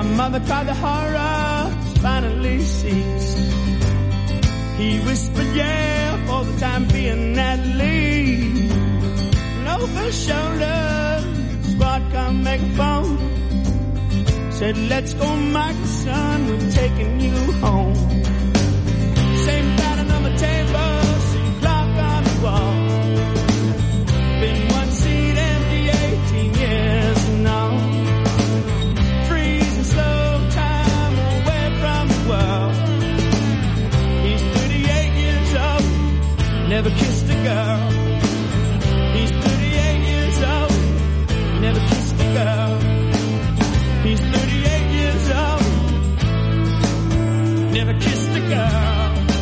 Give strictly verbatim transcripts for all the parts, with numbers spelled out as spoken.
mother cried, the horror finally ceased. He whispered, yeah, for the time being at least. And over his shoulder, squad come make a phone. Said, let's go, Michael, son, we're taking you home. Same pattern on the table, same clock on the wall. Been one seat empty eighteen years now. Freezing slow time away from the world. He's thirty-eight years old, never kissed a girl. He's thirty-eight years old, never kissed a girl. He's thirty-eight years old, never kissed a girl.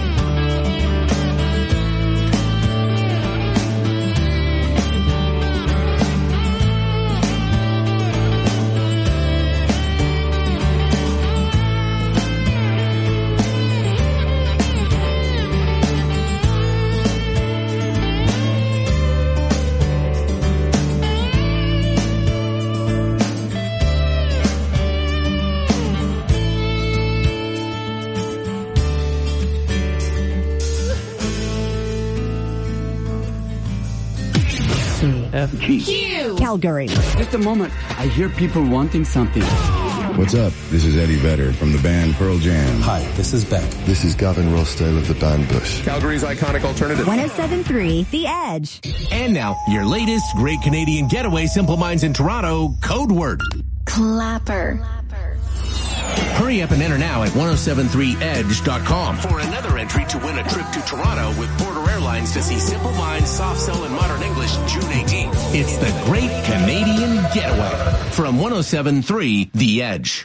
F G. Q. Calgary. Just a moment. I hear people wanting something. What's up? This is Eddie Vedder from the band Pearl Jam. Hi, this is Beck. This is Gavin Rossdale of the band Bush. Calgary's iconic alternative. one oh seven point three The Edge. And now, your latest Great Canadian Getaway, Simple Minds in Toronto, code word. Clapper. Hurry up and enter now at ten seventy-three edge dot com for another entry to win a trip to Toronto with Porter Airlines to see Simple Minds, Soft Cell, and Modern English June eighteenth. It's the Great Canadian Getaway from ten seventy-three The Edge.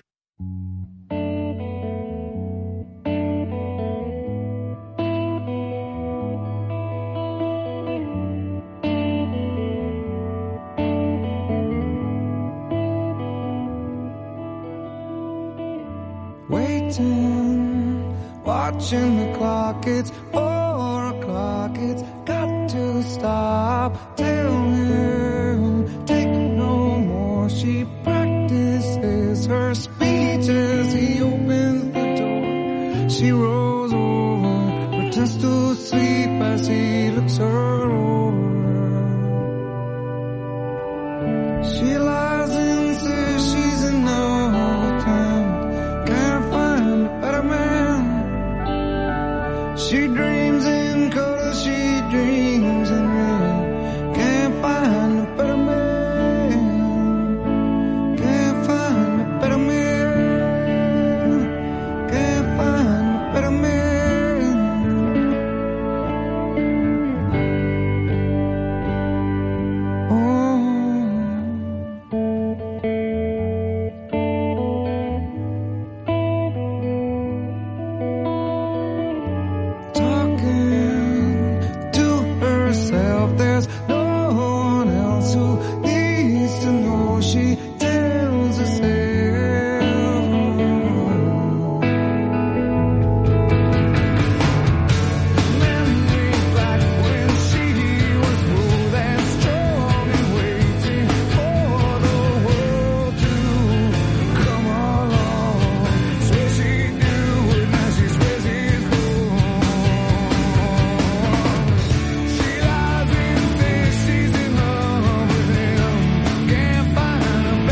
Waiting, watching the clock, it's four o'clock, it's got to stop. Tell him, take no more. She practices her speech as he opens the door. She rolls over, pretends to sleep as he looks her over. She lies and says she's in love. She dreams in color, she dreams in red. Can't find a better man. Can't find a better man. Can't find a better man. Oh. There's no one else who needs to know. She tells herself. Memories like when she was smooth and strong and waiting for the world to come along. Swear she knew it, now she swears it's gone. She lies and says she's in love with him. Can't find a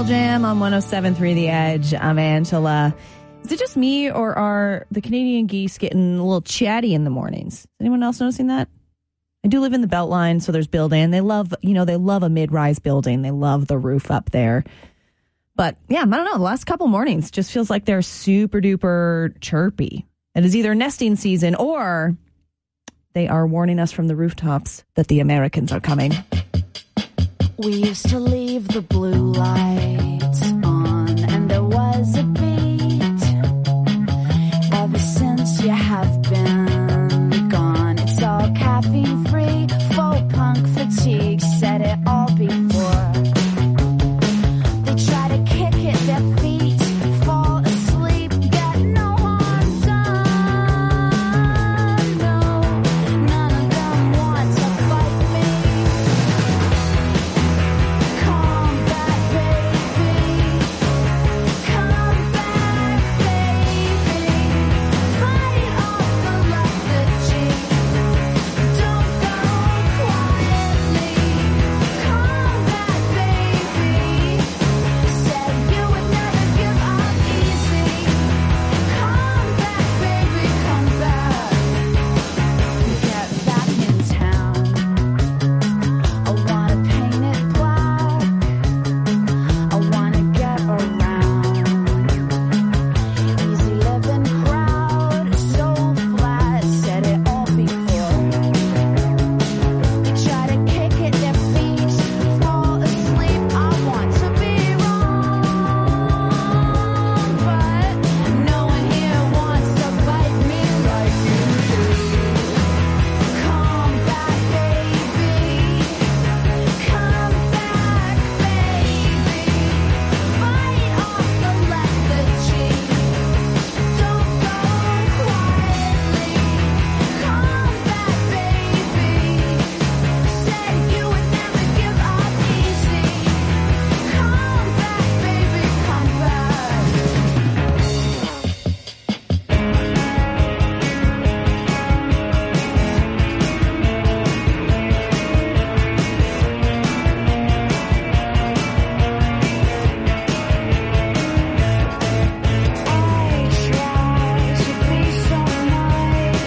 Jam on one oh seven point three The Edge. I'm Angela. Is it just me, or are the Canadian geese getting a little chatty in the mornings? Is anyone else noticing that? I do live in the Beltline, so there's building. They love, you know, they love a mid-rise building. They love the roof up there. But yeah, I don't know. The last couple mornings just feels like they're super duper chirpy. It is either nesting season or they are warning us from the rooftops that the Americans are coming. We used to leave the blue lights on, and there was a beat. Ever since you have been gone, it's all caffeine free, faux punk fatigue, said it all before. They try to kick at their feet, fall asleep, get no harm done. No, none of them want to fight me. Come back, baby. Come back, baby. Fight off the lethargy. Don't go quietly. Come back, baby. Said you would never give up easy. Come back, baby. Come back. Get back in town. I wanna paint it black. I wanna get around. Easy living crowd, so flat, said it all before. They try to kick at their feet, fall asleep. I want to be wrong, but no one here wants to fight me like you do. Come back, baby. Come back, baby. Fight off the lethargy. Don't go quietly. Come back, baby. Said you would never give up easy. Come back, baby. Come back. I try to be so nice,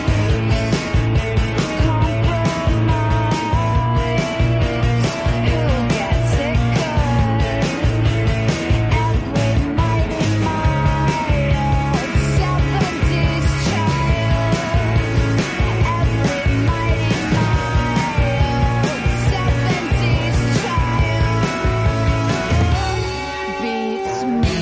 compromise. Who gets it good? Every night in my seventies child. Every night in my seventies child beats me.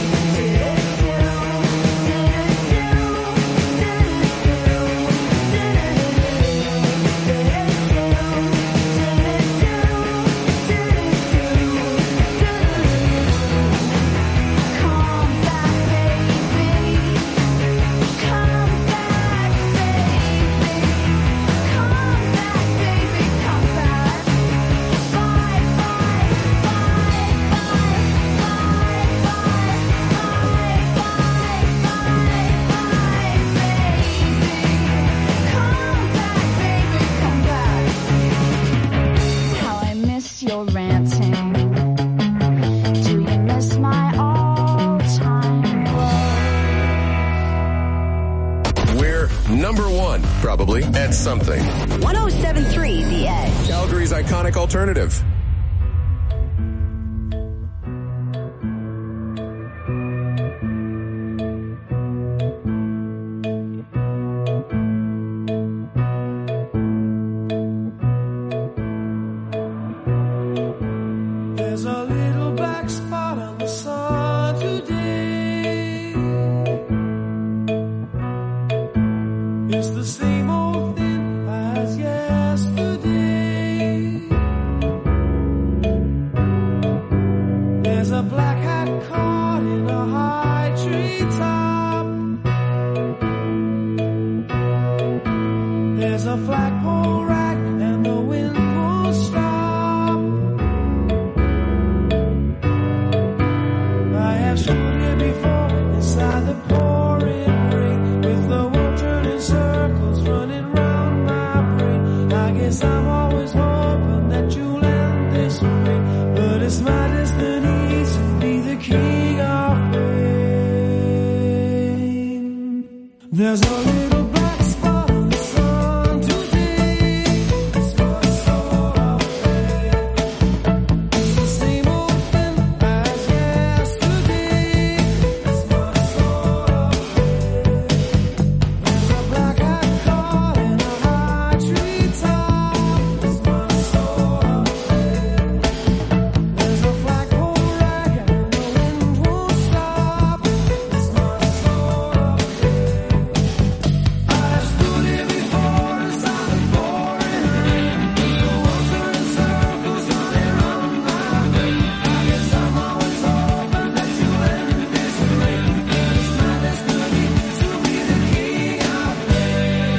Come back, baby. Come back, baby. Come back, baby. Come back. Bye, bye, bye, bye, bye, bye, bye, bye, baby. Come back, baby. Come back. How I miss your ranting. Do you miss my all-time love? We're number one, probably, at something. one oh seven point three The Edge. Calgary's iconic alternative. There's a little black spot on the sun today. It's the same old thing as yesterday. There's a black hat caught in a high tree top. There's a flagpole rack and the wind won't stop. I have stood here before inside the pouring rain, with the world turning circles running round my brain. I guess I'm always hoping that you'll end this way, but it's my destiny to be There's a little black spot on the sun today. It's my soul out there. It's the same old thing as yesterday. It's my soul out there. There's a black eyed cloud in a high tree top. It's my soul out there. There's a flagpole rag and the wind won't stop. It's my soul out there. I stood here before inside the pouring rain. The world turning circles running round my brain. I guess I'm always hoping that you'll end this rain. It's my destiny to be the king out there.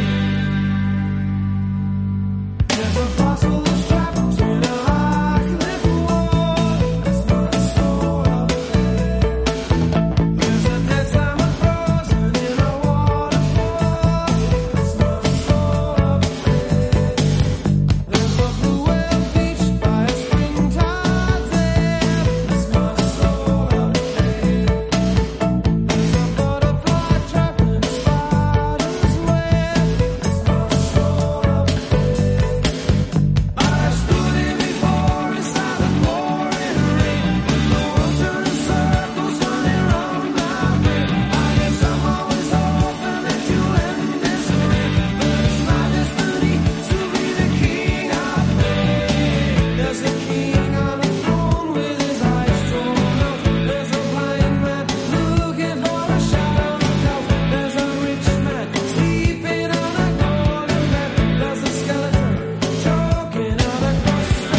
There's a fossil that's trapped in a high cliff wall. It's my soul out there. There's a dead salmon frozen in a waterfall. It's my soul out there. There's a blue whale beach by a springtide there. It's my soul out there. There's a butterfly trapped in a spider's web. It's my soul out there. I stood here before inside the pouring rain. The world turning circles running round my brain. I guess I'm always hoping that you'll end this rain. But it's my destiny to be the king out there. There's a king on a throne with his eyes drawn out. There's a blind man looking for a shadow look out. There's a rich man sleeping on a golden bed. There's a skeleton choking out a crust of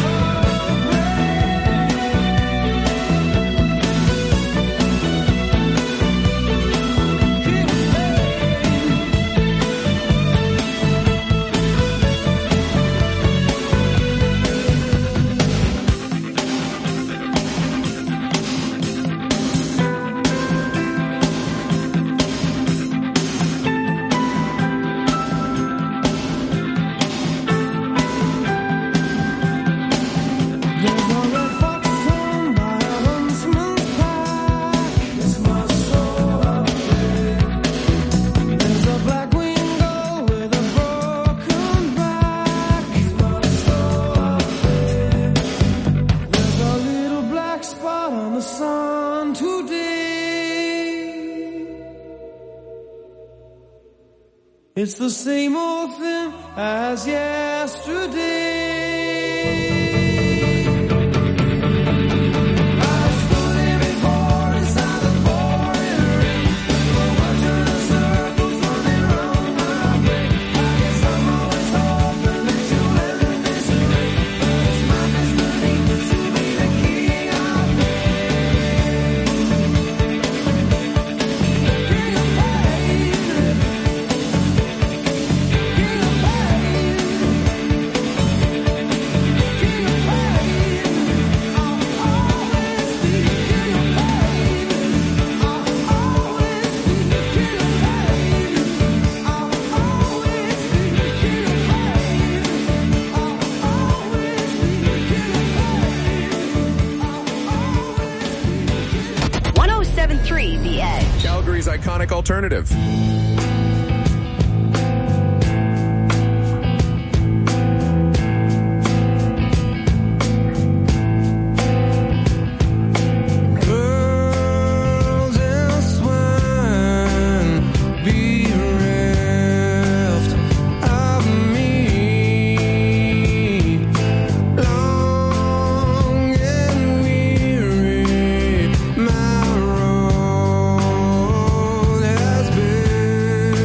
There's a red fox torn by a huntsman's pack. It's my soul out there. There's a black winged gull with a broken back. It's my soul out there. There's a little black spot on the sun today. It's the same old thing as yesterday. I stood here before inside the pouring rain. The world turning circles running round my brain. I guess I'm always hoping that you'll end this rain. But it's my destiny to be the king out there. King of pain. King of pain. King of pain. I'll always be king of pain. I'll always be king of pain. I'll always be king of pain. I'll always be king of pain. one oh seven point three The Edge. Calgary's iconic alternative. Pearls and swine be reft of me. Long and weary my road has been.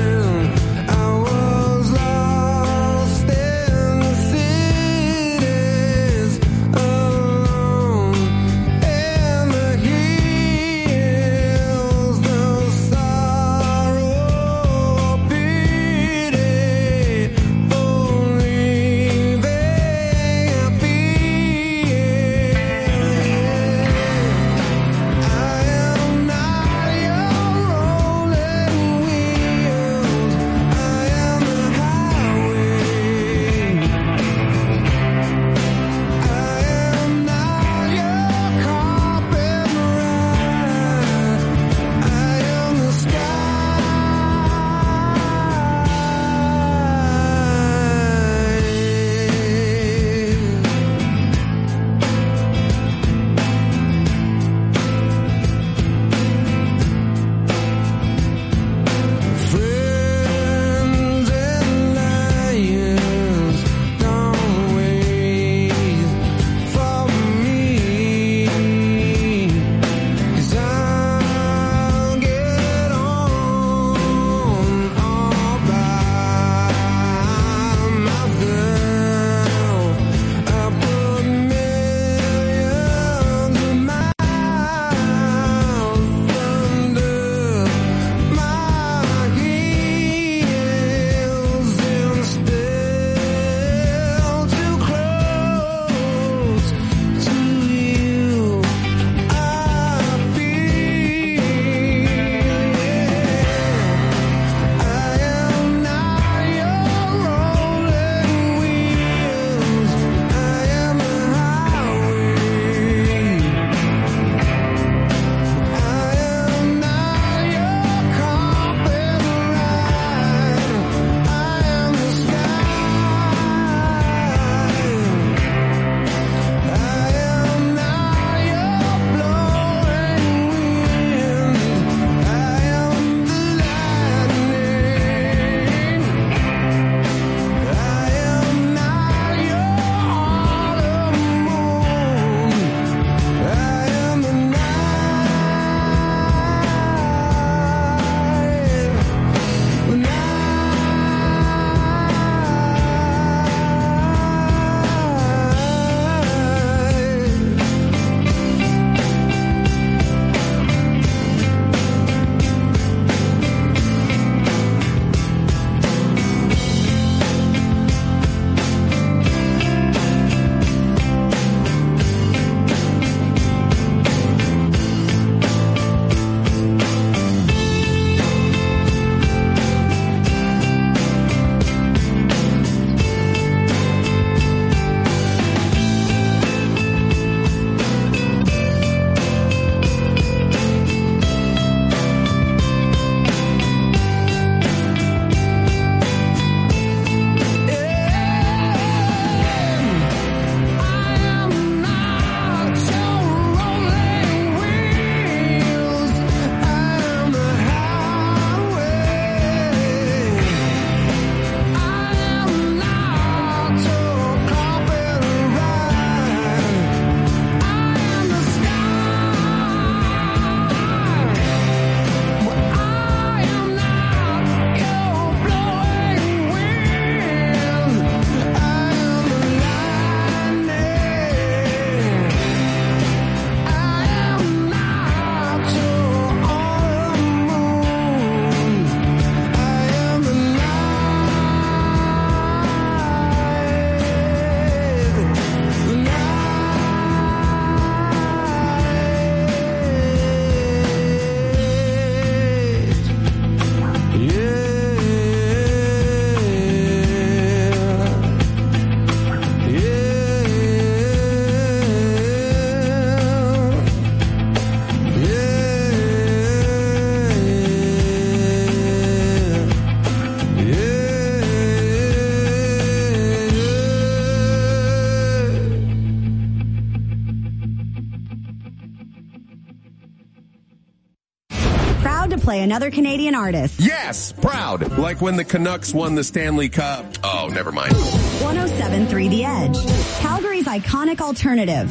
proud to play another Canadian artist. Yes, proud. Like when the Canucks won the Stanley Cup. Oh, never mind. one oh seven point three The Edge, Calgary's iconic alternative.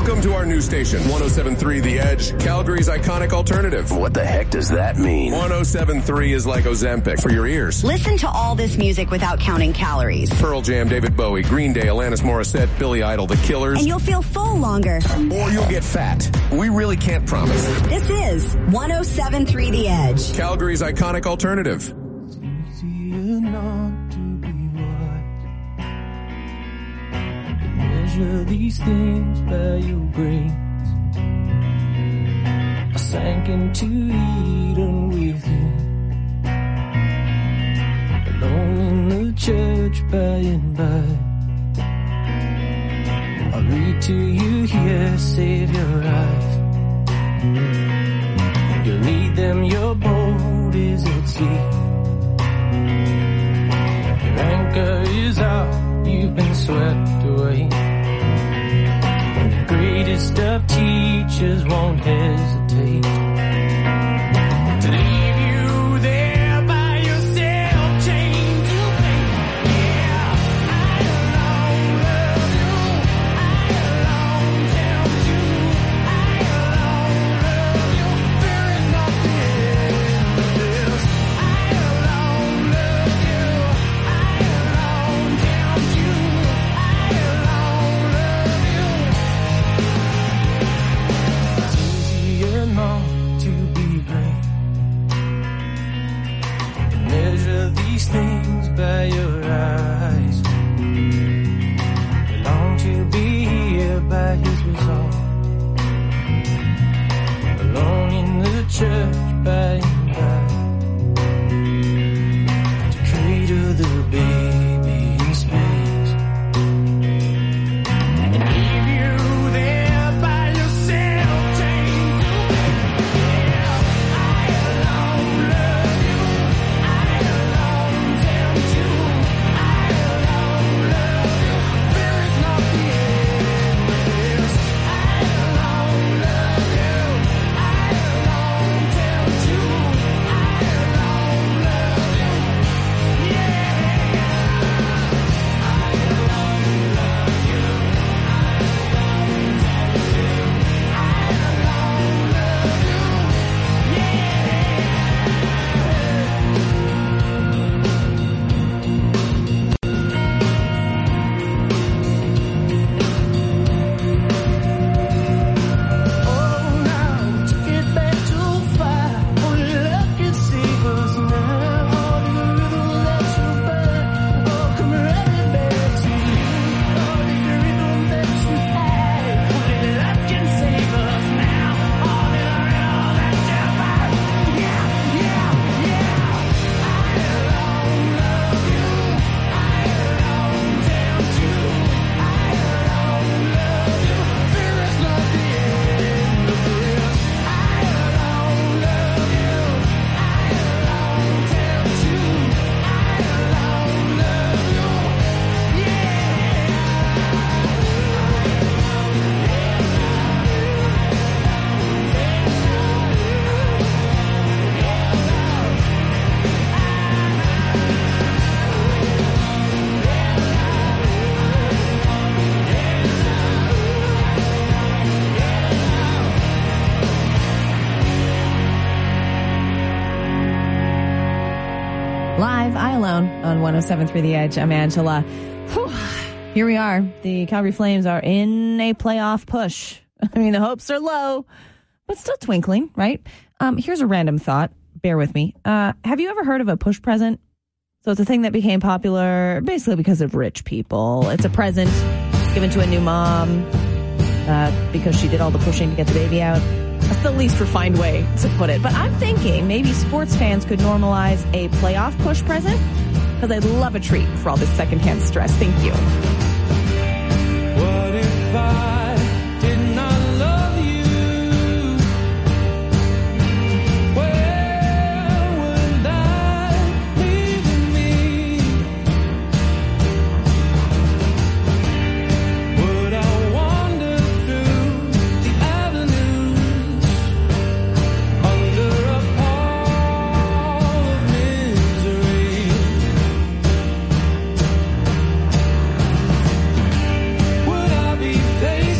Welcome to our new station, one oh seven point three The Edge, Calgary's iconic alternative. What the heck does that mean? one oh seven point three is like Ozempic for your ears. Listen to all this music without counting calories. Pearl Jam, David Bowie, Green Day, Alanis Morissette, Billy Idol, The Killers. And you'll feel full longer. Or you'll get fat. We really can't promise. This is one oh seven point three The Edge, Calgary's iconic alternative. It's easier not to be right. Measure these things by your brains. I sank into Eden with you, alone in the church by and by. I'll read to you here, save your eyes. You need them, your boat is at sea. Your anchor is out, you've been swept away. And the greatest of teachers won't hesitate to leave you there by yourself, chained to fate. Yeah, I alone love you. I alone tell you. I alone love you. There is nothing else. I alone love you. I alone tell you. I alone love you. It's easier not to be great. Measure these things by your eyes. You long to be here by his resolve, alone in the church by and by, to cradle the baby in space and leave you there by yourself, chained to fate. Yeah, I alone love you. I alone tell you. I alone love you. There is nothing else. I alone love you. I alone tell you. I alone love you. Yeah, I alone love you. I alone tell you. I alone love you. Oh, now take it back too far. Only love can save us now. All the rhythm that you burn, oh, come running back to you. All the rhythm that you had, only love can save us now. All the rhythm that you burn, yeah, yeah, yeah. I alone love you. I alone tell you. I alone love you. There is nothing else. I alone love you. I alone tell you. I alone love you. Live, I Alone on one oh seven point three The Edge. I'm Angela. Whew. Here we are. The Calgary Flames are in a playoff push. I mean, the hopes are low, but still twinkling, right? Um, here's a random thought. Bear with me. Uh, have you ever heard of a push present? So it's a thing that became popular basically because of rich people. It's a present given to a new mom uh, because she did all the pushing to get the baby out. That's the least refined way to put it. But I'm thinking maybe sports fans could normalize a playoff push present because I'd love a treat for all this secondhand stress. Thank you. What if I did not love you? Where would I leave me? Would I wander through the avenues under a pall of misery? Would I be faced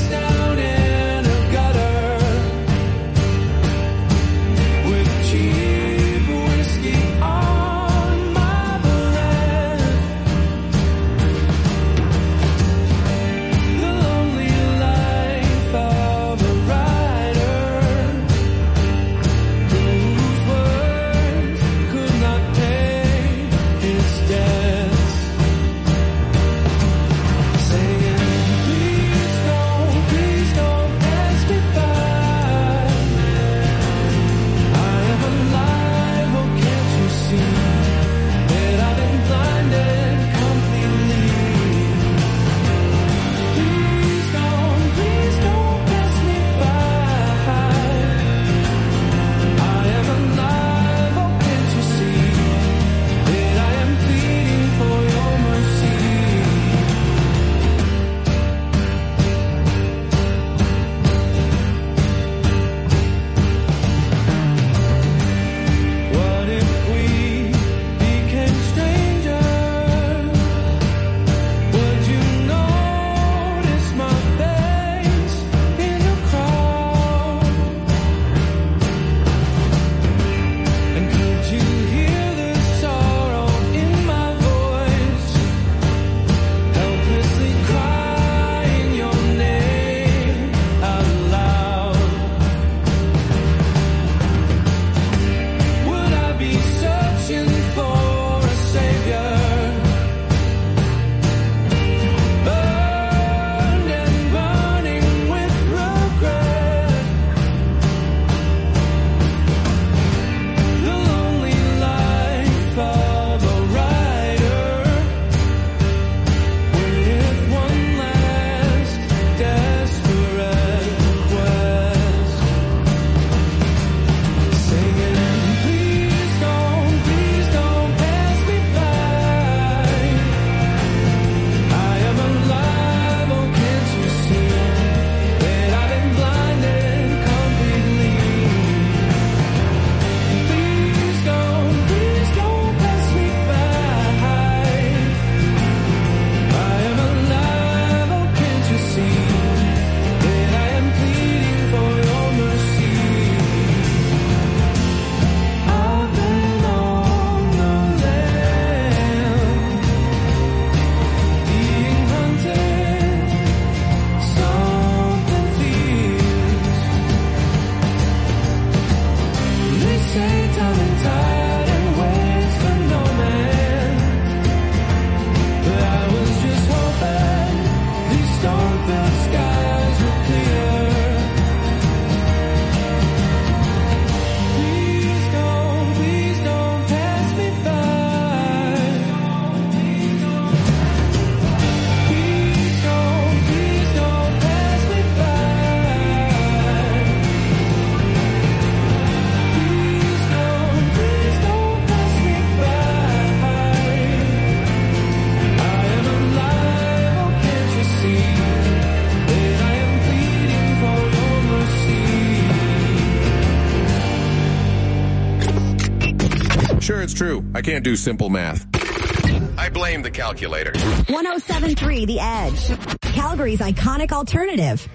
Sure, it's true. I can't do simple math. I blame the calculator. one oh seven point three The Edge, Calgary's iconic alternative.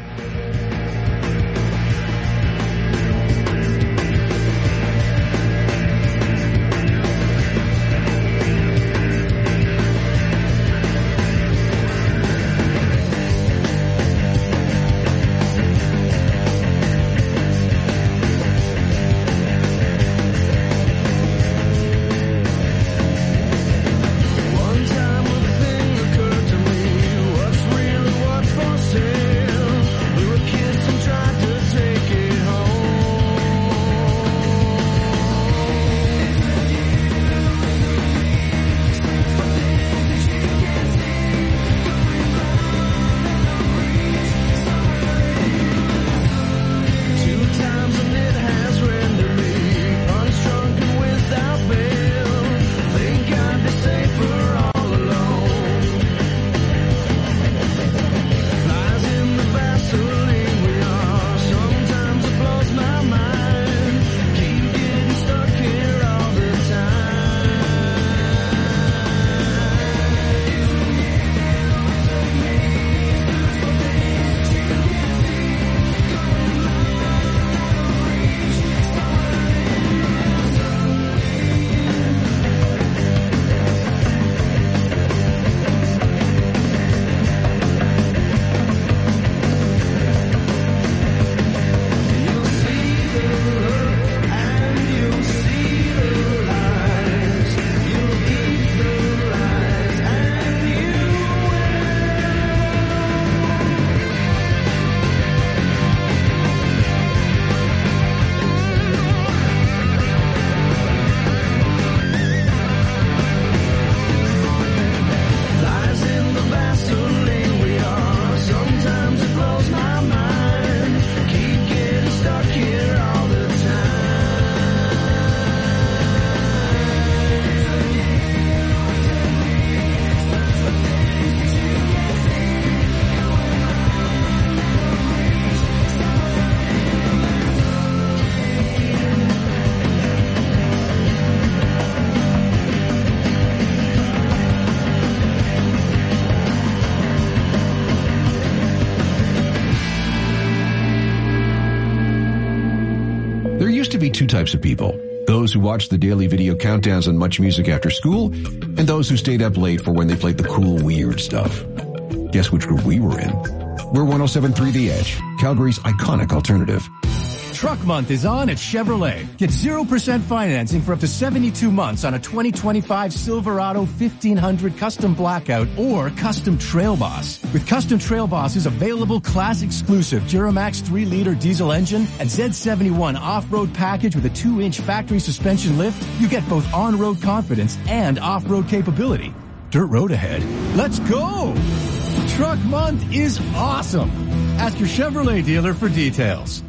To be two types of people. Those who watch the daily video countdowns on Much Music after school, and those who stayed up late for when they played the cool, weird stuff. Guess which group we were in? We're one oh seven point three The Edge, Calgary's iconic alternative. Truck Month is on at Chevrolet. Get zero percent financing for up to seventy-two months on a twenty twenty-five Silverado fifteen hundred Custom Blackout or Custom Trail Boss. With Custom Trail Boss's available class-exclusive Duramax three liter diesel engine and Z seventy-one off-road package with a two inch factory suspension lift, you get both on-road confidence and off-road capability. Dirt road ahead. Let's go! Truck Month is awesome! Ask your Chevrolet dealer for details.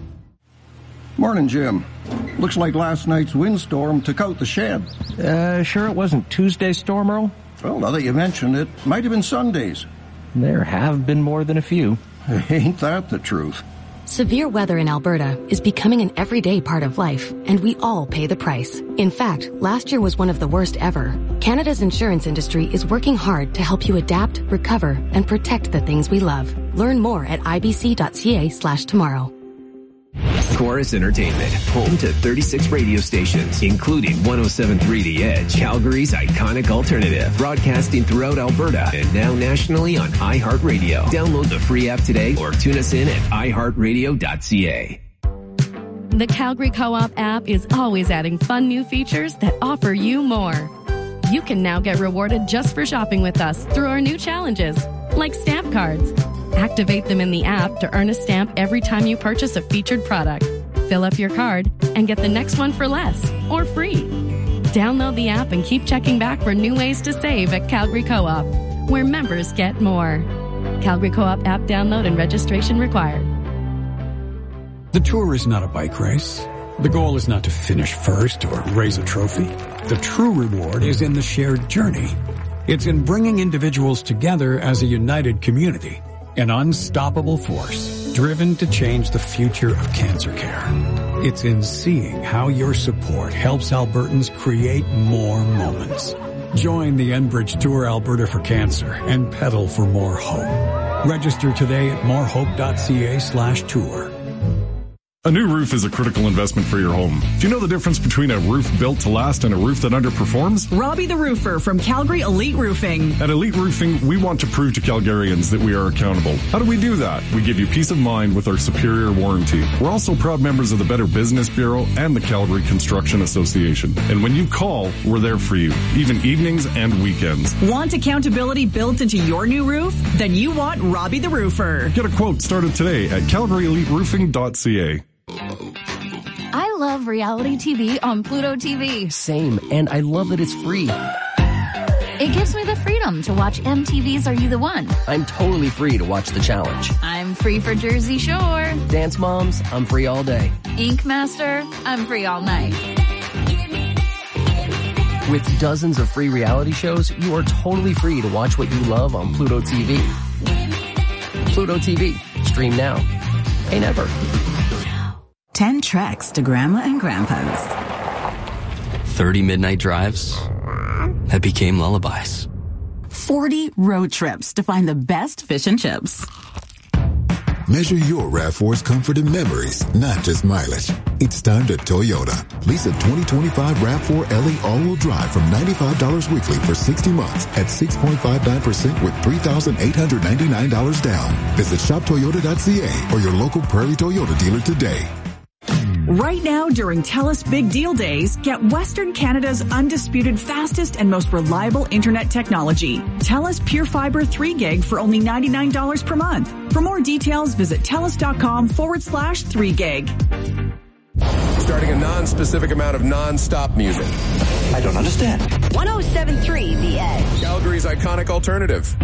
Morning, Jim. Looks like last night's windstorm took out the shed. Uh, sure it wasn't Tuesday's storm, Earl? Well, now that you mention it, might have been Sunday's. There have been more than a few. Ain't that the truth? Severe weather in Alberta is becoming an everyday part of life, and we all pay the price. In fact, last year was one of the worst ever. Canada's insurance industry is working hard to help you adapt, recover, and protect the things we love. Learn more at ibc.ca slash tomorrow. Chorus Entertainment, home to thirty-six radio stations, including one oh seven point three The Edge, Calgary's iconic alternative, broadcasting throughout Alberta and now nationally on iHeartRadio. Download the free app today or tune us in at i heart radio dot c a. The Calgary Co-op app is always adding fun new features that offer you more. You can now get rewarded just for shopping with us through our new challenges, like stamp cards. Activate them in the app to earn a stamp every time you purchase a featured product. Fill up your card and get the next one for less or free. Download the app and keep checking back for new ways to save at Calgary Co-op, where members get more. Calgary Co-op app download and registration required. The tour is not a bike race. The goal is not to finish first or raise a trophy. The true reward is in the shared journey. It's in bringing individuals together as a united community. An unstoppable force, driven to change the future of cancer care. It's in seeing how your support helps Albertans create more moments. Join the Enbridge Tour Alberta for Cancer and pedal for more hope. Register today at morehope.ca slash tour. A new roof is a critical investment for your home. Do you know the difference between a roof built to last and a roof that underperforms? Robbie the Roofer from Calgary Elite Roofing. At Elite Roofing, we want to prove to Calgarians that we are accountable. How do we do that? We give you peace of mind with our superior warranty. We're also proud members of the Better Business Bureau and the Calgary Construction Association. And when you call, we're there for you, even evenings and weekends. Want accountability built into your new roof? Then you want Robbie the Roofer. Get a quote started today at calgary elite roofing dot c a. I love reality T V on Pluto T V. Same, and I love that it's free. It gives me the freedom to watch M T V's Are You the One? I'm totally free to watch The Challenge. I'm free for Jersey Shore. Dance Moms, I'm free all day. Ink Master, I'm free all night. With dozens of free reality shows, you are totally free to watch what you love on Pluto T V. Pluto T V. Stream now. Pay never. Ten treks to Grandma and Grandpa's. thirty midnight drives that became lullabies. forty road trips to find the best fish and chips. Measure your RAV four's comfort and memories, not just mileage. It's time to Toyota. Lease a twenty twenty-five RAV four L E all-wheel drive from ninety-five dollars weekly for sixty months at six point five nine percent with three thousand eight hundred ninety-nine dollars down. Visit shop toyota dot c a or your local Prairie Toyota dealer today. Right now, during TELUS Big Deal Days, get Western Canada's undisputed fastest and most reliable internet technology. TELUS Pure Fiber three gig for only ninety-nine dollars per month. For more details, visit telus.com forward slash 3 gig. Starting a non-specific amount of non-stop music. I don't understand. one oh seven point three The Edge. Calgary's iconic alternative.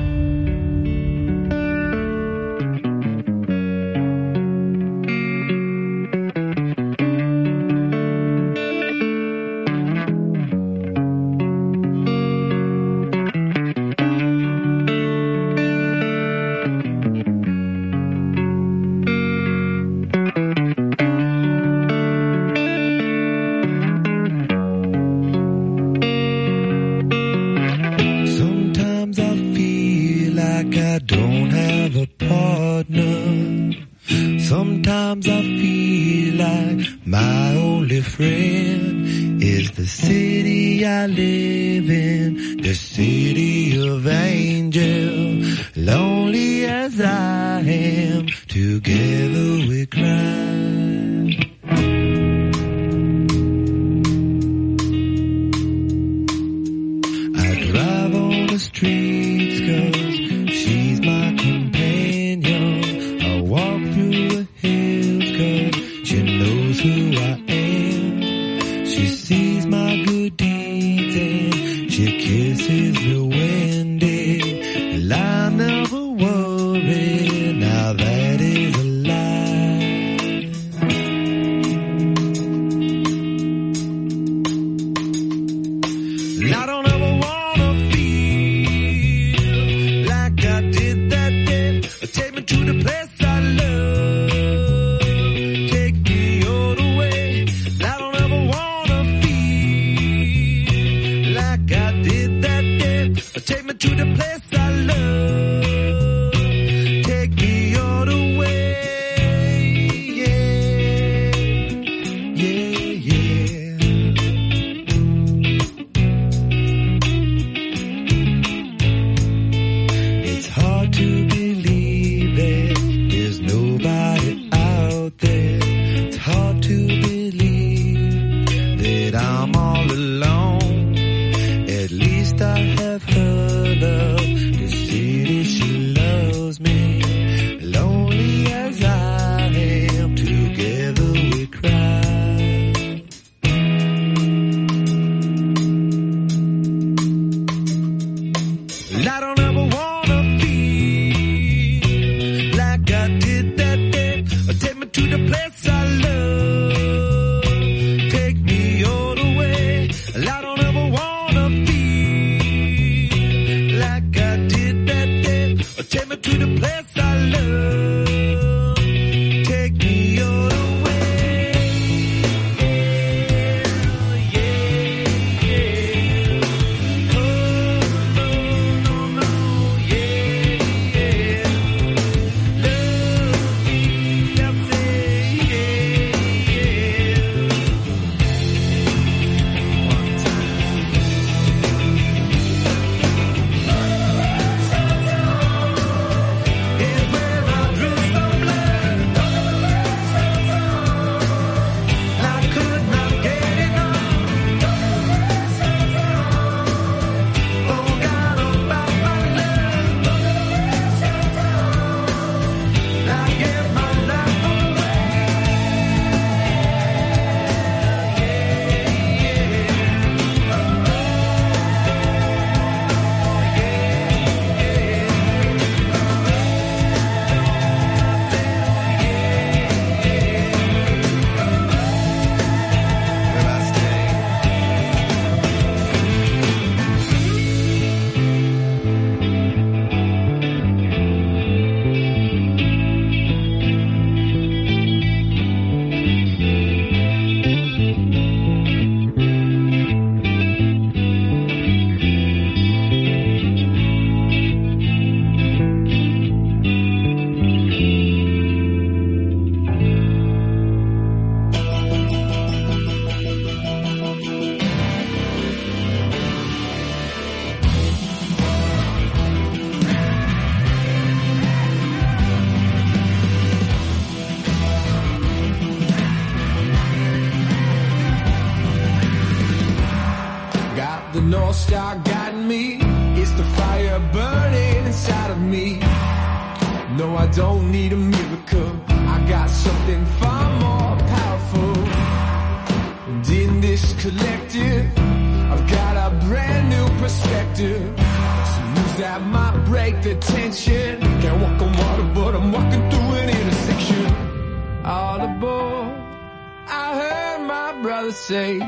North Star guiding me. It's the fire burning inside of me. No, I don't need a miracle. I got something far more powerful. And in this collective, I've got a brand new perspective. Some news that might break the tension. Can't walk on water, but I'm walking through an intersection. All aboard, I heard my brother say.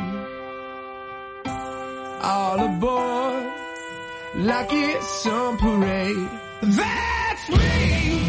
All aboard, like it's some parade. That's me.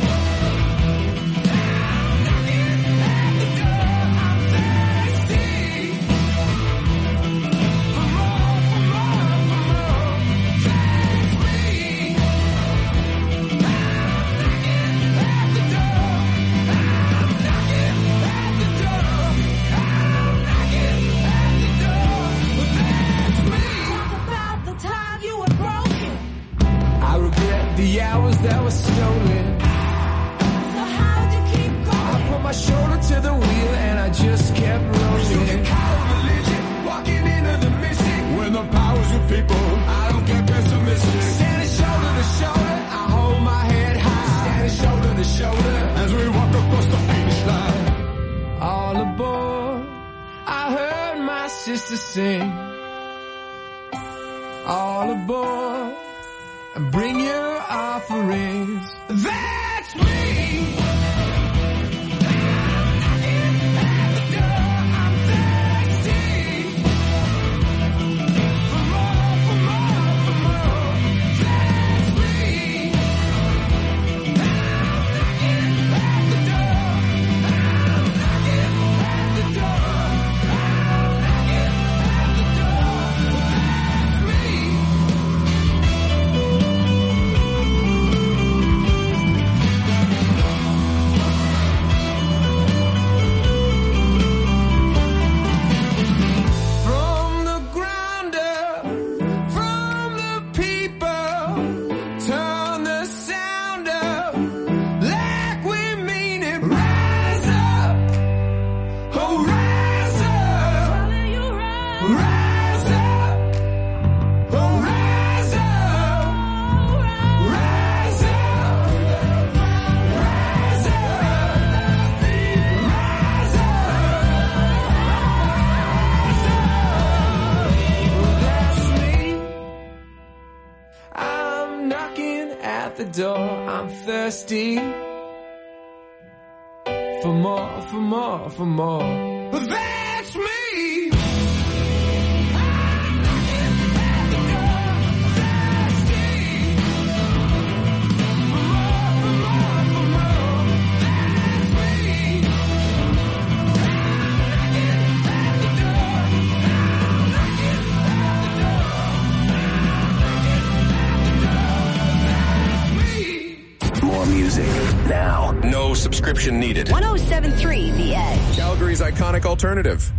The hours that were stolen. So how'd you keep going? I put my shoulder to the wheel and I just kept rolling. You call religion, walking into the mystic. When the power's with people, I don't get pessimistic. Standing shoulder to shoulder, I hold my head high. Standing shoulder to shoulder, as we walk across the finish line. All aboard, I heard my sister sing. All aboard, and bring your offerings. That's me. Door, I'm thirsty for more, for more, for more. But that's me. Music now. No subscription needed. one oh seven point three The Edge. Calgary's iconic alternative.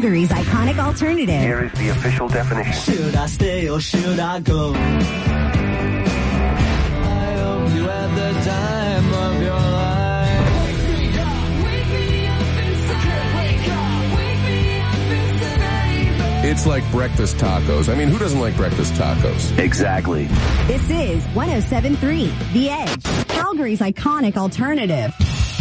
Calgary's iconic alternative. Here is the official definition. Should I stay or should I go? I hope you had the time of your life. Wake me up, wake me up inside. Wake up, wake me up inside. It's like breakfast tacos. I mean, who doesn't like breakfast tacos? Exactly. This is one oh seven point three The Edge, Calgary's iconic alternative.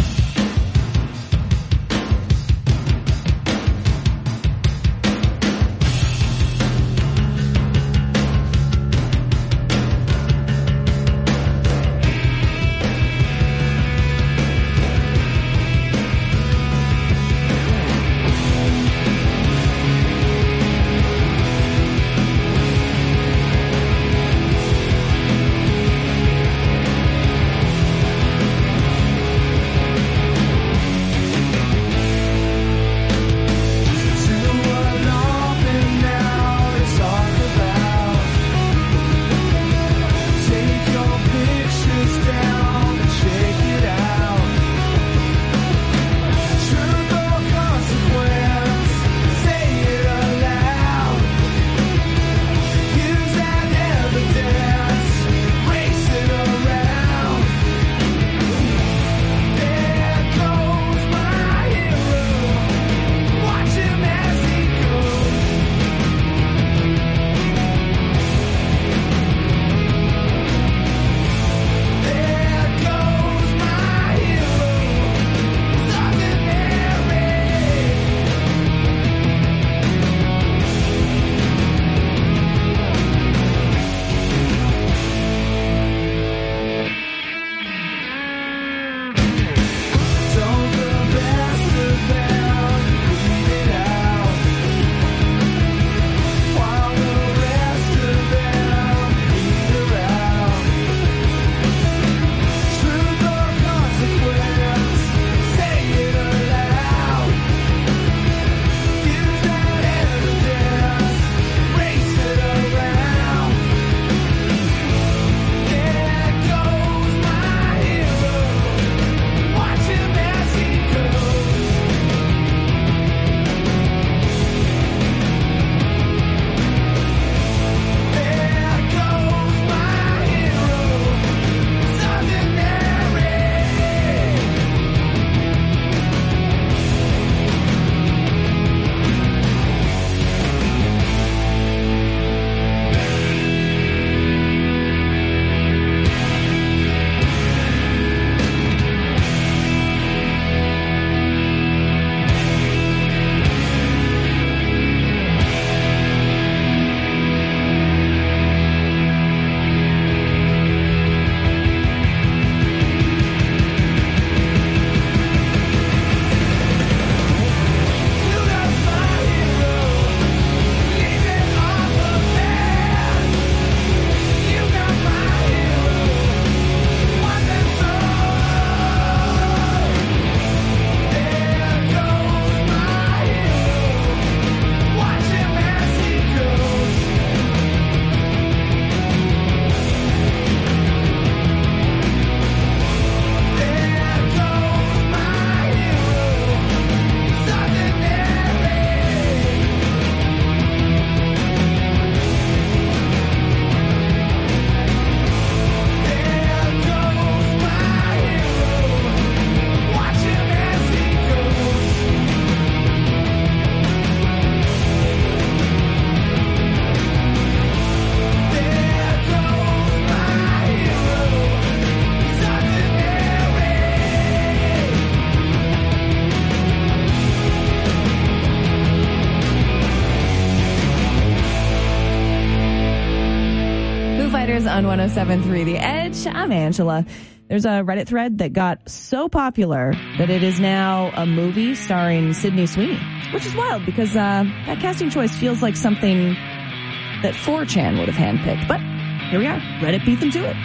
On one oh seven point three The Edge. I'm Angela. There's a Reddit thread that got so popular that it is now a movie starring Sydney Sweeney, which is wild because uh, that casting choice feels like something that four chan would have handpicked. But here we are. Reddit beat them to it.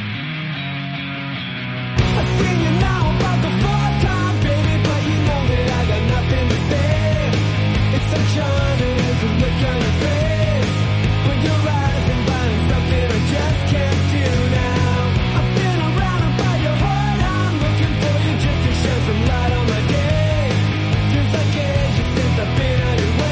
I seen you now about the fourth time, baby, but you know that I got nothing to say. It's so charming as a look on your face when you're rising by something I just can't do now. I've been around about your heart, I'm looking for you just to shed some light on my day. Feels like ages since I've been on your way.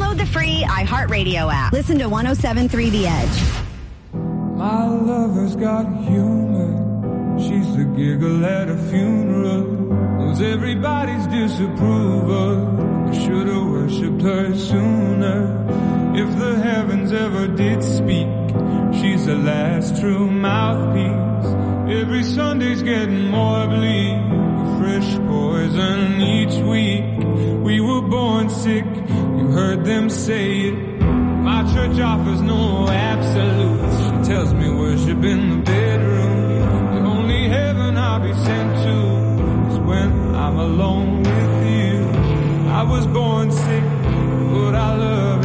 Download the free iHeartRadio app. Listen to one oh seven point three The Edge. My lover's got humor. She's the giggle at a funeral. Knows everybody's disapproval. I should have worshipped her sooner. If the heavens ever did speak, she's the last true mouthpiece. Every Sunday's getting more bleak. Fresh poison each week. We were born sick, you heard them say it. My church offers no absolutes. She tells me worship in the bedroom. The only heaven I'll be sent to is when I'm alone with you. I was born sick, but I love